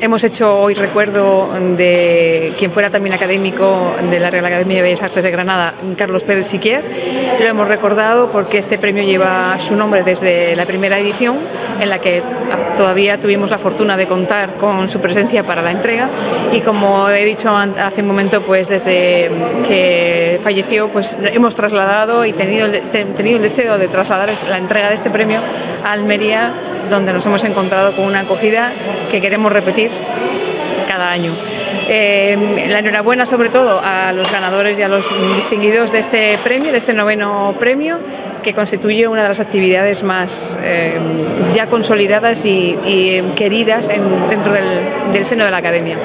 Hemos hecho hoy recuerdo de quien fuera también académico de la Real Academia de Bellas Artes de Granada, Carlos Pérez Siquier. Lo hemos recordado porque este premio lleva su nombre desde la primera edición, en la que todavía tuvimos la fortuna de contar con su presencia para la entrega, y como he dicho hace un momento, pues desde que falleció, pues hemos trasladado y tenido el deseo de trasladar la entrega de este premio a Almería, donde nos hemos encontrado con una acogida que queremos repetir cada año. La enhorabuena sobre todo a los ganadores y a los distinguidos de este premio, de este 9º premio, que constituye una de las actividades más ya consolidadas y queridas dentro del seno de la Academia.